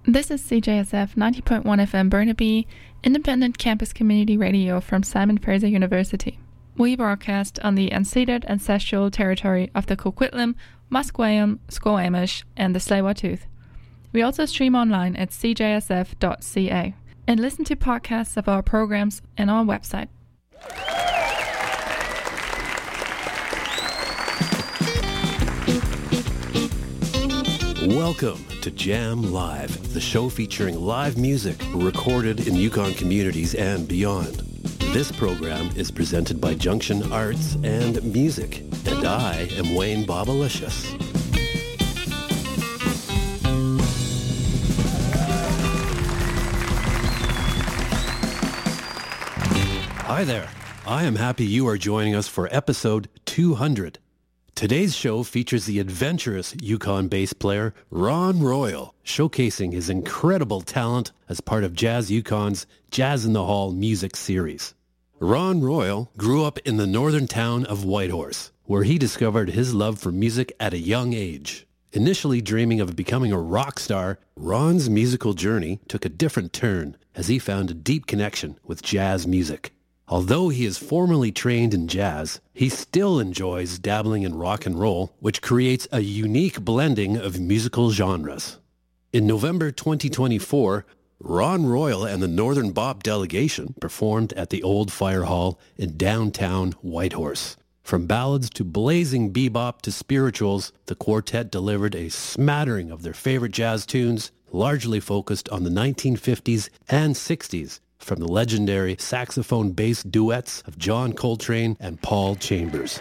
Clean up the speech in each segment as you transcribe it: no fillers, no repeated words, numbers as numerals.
This is CJSF 90.1 FM Burnaby, independent campus community radio from Simon Fraser University. We broadcast on the unceded ancestral territory of the Coquitlam, Musqueam, Squamish, and the Tsleil-Waututh. We also stream online at cjsf.ca and listen to podcasts of our programs on our website. Welcome to Jam Live, the show featuring live music recorded in Yukon communities and beyond. This program is presented by Junction Arts and Music, and I am Wayne Bobalicious. Hi there. I am happy you are joining us for episode 200. Today's show features the adventurous Yukon bass player Ron Royal, showcasing his incredible talent as part of Jazz Yukon's Jazz in the Hall music series. Ron Royal grew up in the northern town of Whitehorse, where he discovered his love for music at a young age. Initially dreaming of becoming a rock star, Ron's musical journey took a different turn as he found a deep connection with jazz music. Although he is formally trained in jazz, he still enjoys dabbling in rock and roll, which creates a unique blending of musical genres. In November 2024, Ron Royal and the Northern Bop delegation performed at the Old Fire Hall in downtown Whitehorse. From ballads to blazing bebop to spirituals, the quartet delivered a smattering of their favorite jazz tunes, largely focused on the 1950s and 60s, from the legendary saxophone-bass duets of John Coltrane and Paul Chambers.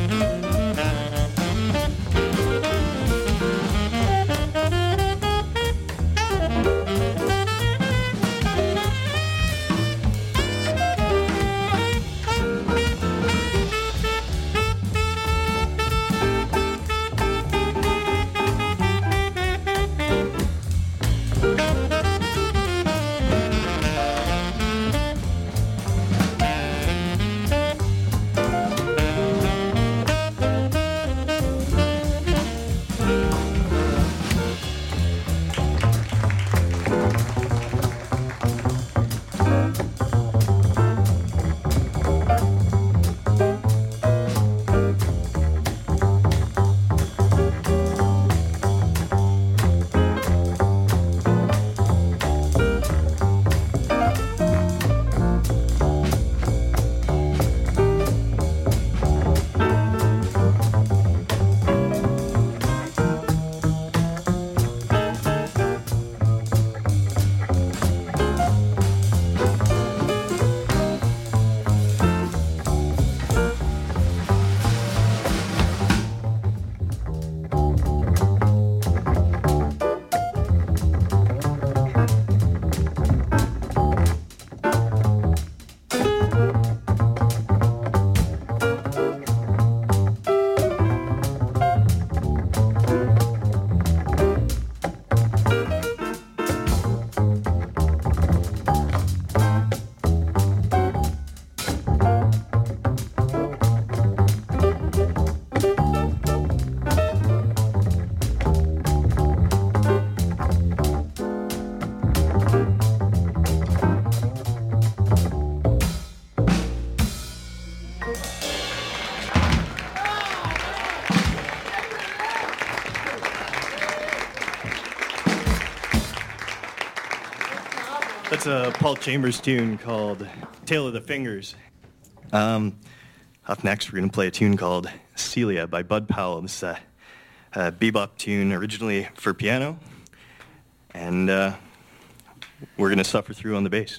That's a Paul Chambers tune called Tale of the Fingers. Up next, we're going to play a tune called Celia by Bud Powell. This is a bebop tune originally for piano, and we're going to suffer through on the bass.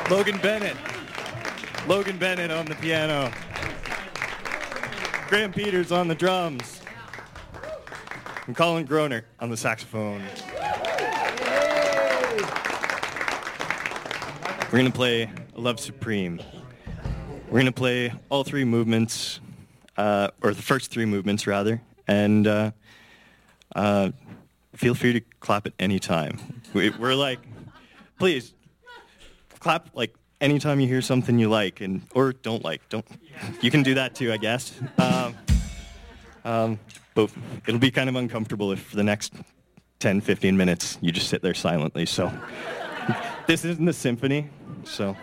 Logan Bennett. Logan Bennett on the piano. Graham Peters on the drums. And Colin Groner on the saxophone. We're going to play Love Supreme. We're going to play all three movements, or the first three movements, rather. And feel free to clap at any time. We're like, please, clap like anytime you hear something you like or don't like. You can do that too, I guess. But it'll be kind of uncomfortable if for the next 10, 15 minutes you just sit there silently. So this isn't a symphony, so...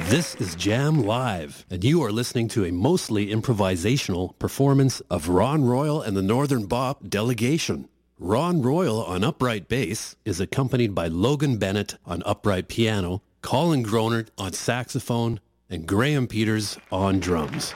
This is Jam Live, and you are listening to a mostly improvisational performance of Ron Royal and the Northern Bop Delegation. Ron Royal on upright bass is accompanied by Logan Bennett on upright piano, Colin Gronert on saxophone, and Graham Peters on drums.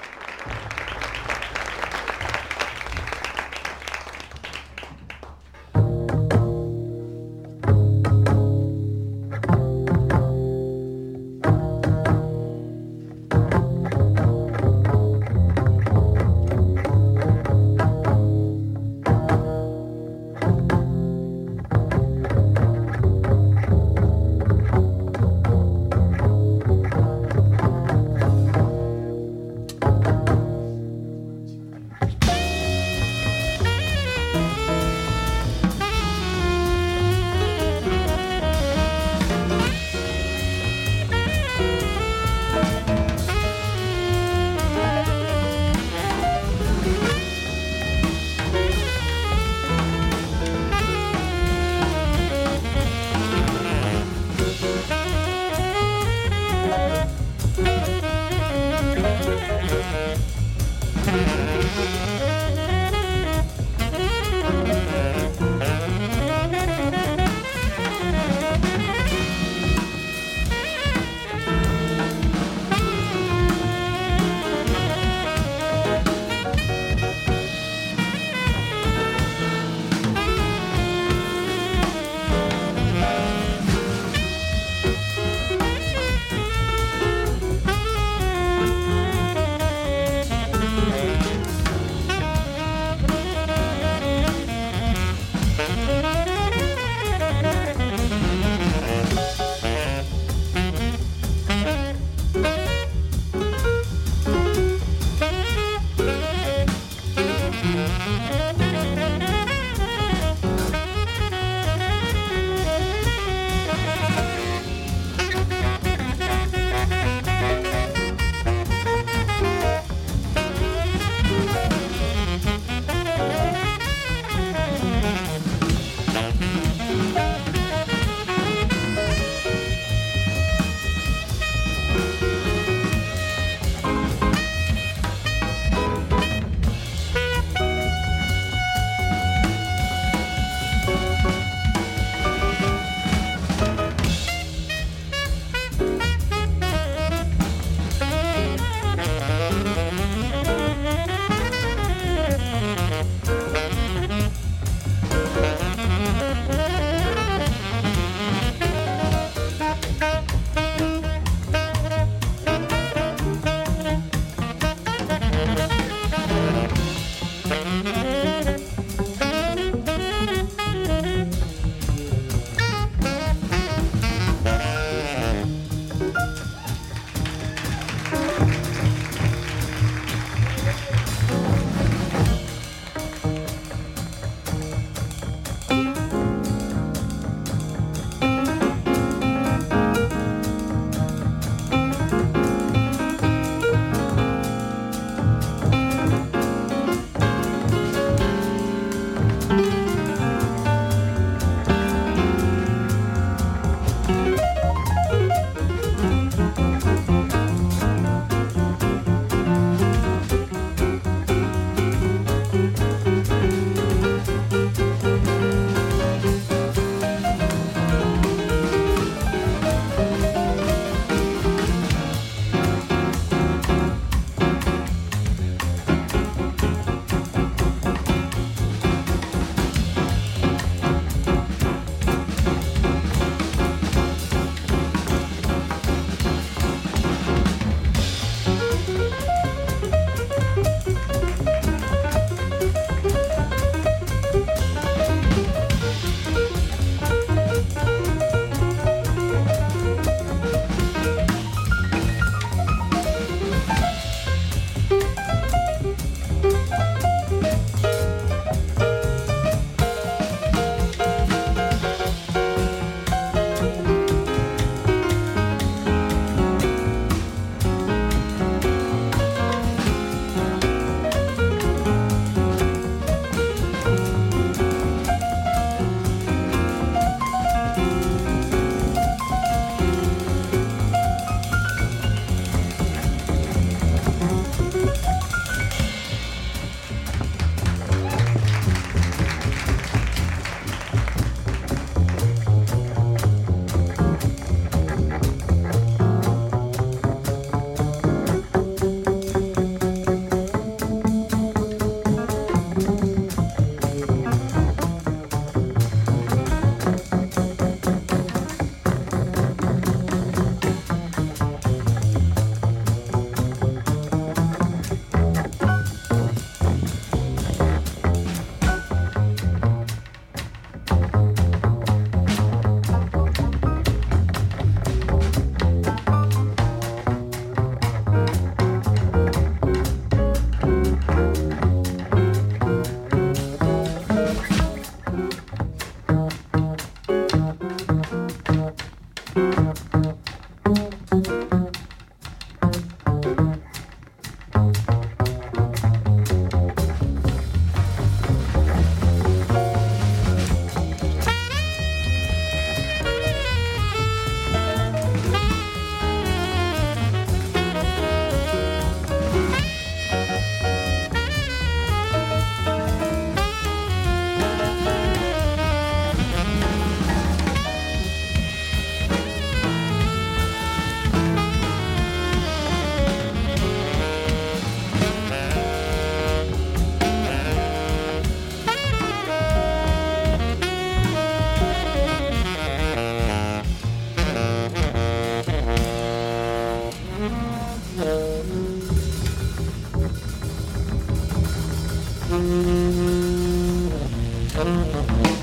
Bye.